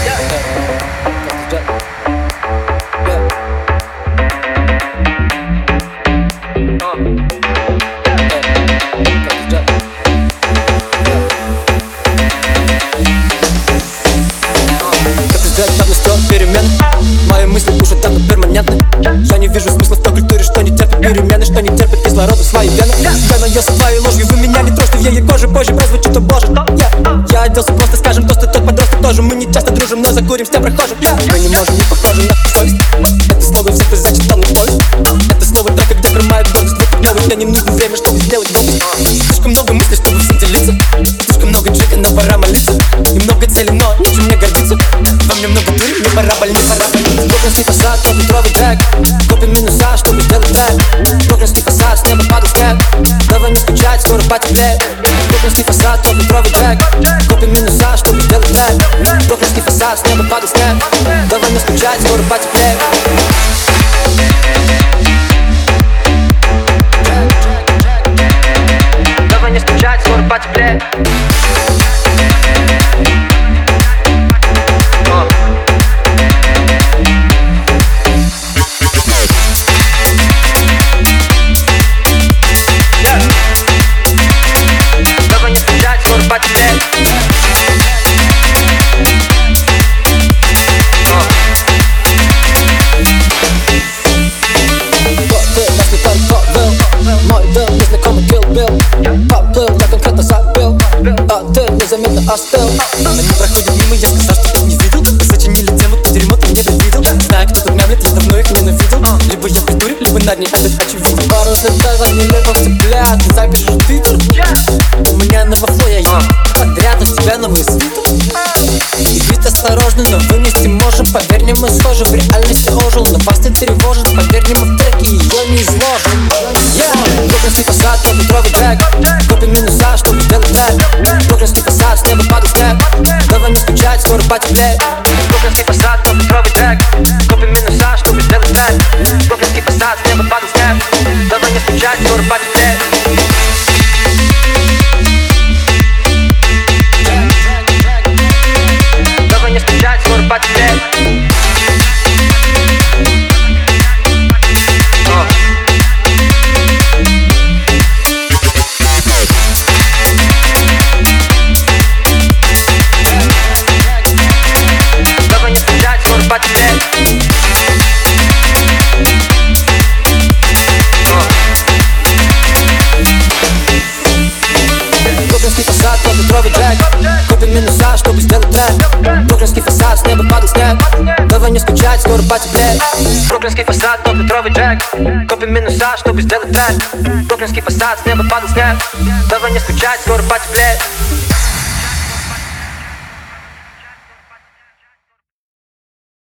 Перемены. Мои мысли уже давно перманентны. Я не вижу смысла в той культуре, что не терпит перемены, что не терпит кислорода в свои вены. Я наелся твоей ложью, вы меня не трожьте, в ее коже позже прозвучит боже. Я оделся просто, скажем, то, что тот подросток тоже. Мы не часто дружим, но закурим с тем прохожим. Мы не можем, не похожи на совесть. Это слово всех, кто зачитал на повесть. Это слово трека, где хромает гордость. Выпить новый, мне не нужно время, чтобы сделать глупость. Слишком много мыслей, чтобы всем делиться. Слишком много джека, но пора молиться. И много целей, но нечем мне гордиться. Во мне много дури, мне пора больнее, пора больнее. Брокленский фасад, трехлитровый джек. Копим минуса, чтобы сделать трек. Брокленский фасад, с неба падал снег. Давай не скучать, скоро потеплеет. Брокленский фасад, трехлитровый джек. Копим минуса, чтобы сделать трек. Брокленский фасад, с неба падал снег. Давай не скучать, скоро потеплеет. Давай не скучать, скоро потеплеет. Мой дым незнакомый Kill Bill. Поплыл, я конкретно забил, а ты незаметно остыл. Они проходят мимо, я сказал, что их не видел. Мы сочинили тему, то дерьмо ты мне предвидел. Знаю, кто тут мямлет, я давно их ненавидел. Либо я в притуре, либо над ней этот очевиден. Пару взлетов от нелепых цыплят. Ты запишешь твиттер. У меня новый флоу, я ем подряд, у тебя новый свитер. И ведь осторожно, но вынести можем. Поверь мне, мы схожи, в реальности ожил. Но вас не тревожит, поверь мне, мы в треке ее не изложим. Брокленский фасад, трехлитровый джек. Копим минуса, чтобы сделать трек. Брокленский фасад, с неба падал снег. Давай не скучать, скоро потеплеет. Брокленский фасад, трехлитровый джек. Копим минуса, чтобы сделать трек. Брокленский фасад, с неба падал снег. Давай не скучать, скоро потеплеет. Давай не скучать, скоро потеплеет. Брокленский фасад, трехлитровый джек. Копим минуса, чтобы сделать трек. Брокленский фасад, с неба падал снег. Давай не скучать, скоро потеплеет. Брокленский фасад, трехлитровый джек. Копим минуса, чтобы сделать трек. Брокленский фасад, с неба падал снег. Давай не скучать, скоро потеплеет.